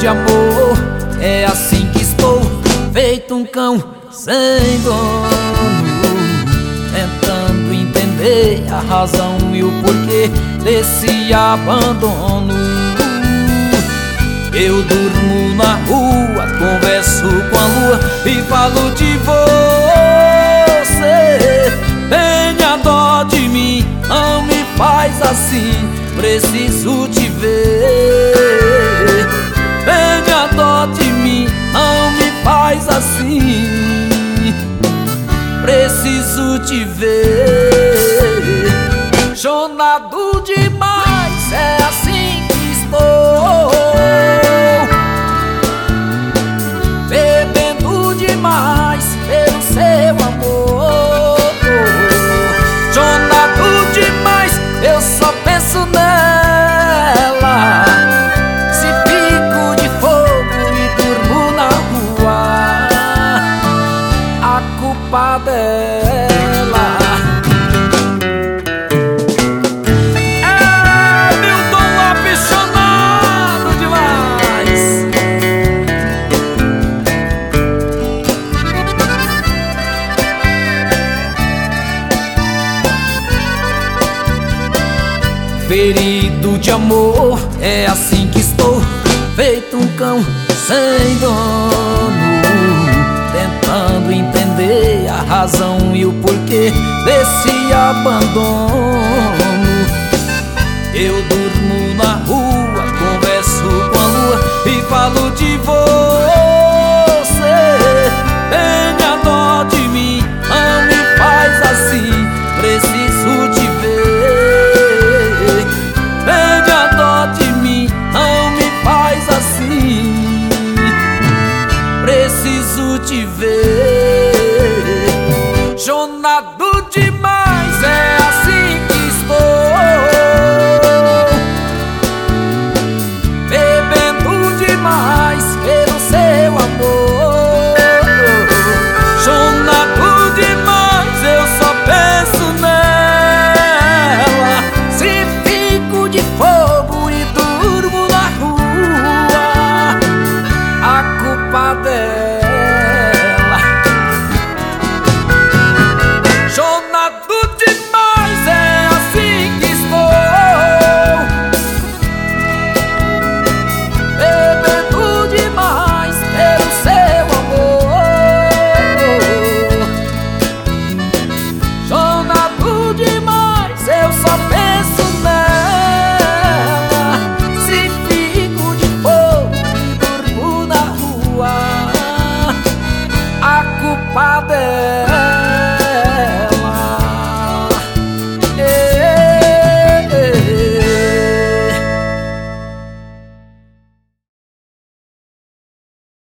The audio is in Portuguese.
de amor, é assim que estou, feito um cão sem dono, tentando entender a razão e o porquê desse abandono. Eu durmo na rua, converso com a lua e falo de você. Tenha dó de mim, não me faz assim, preciso te ver. Tenha dó de mim, não me faz assim, preciso te ver. Chonado demais, é assim que estou, bebendo demais pelo seu amor. Chonado demais, eu só penso nela. Se fico de fogo e durmo na rua, a culpa dela. Milton Lopes, chonado demais. Ferido de amor, é assim que estou, feito um cão sem dono, tentando entender a razão e o porquê desse abandono.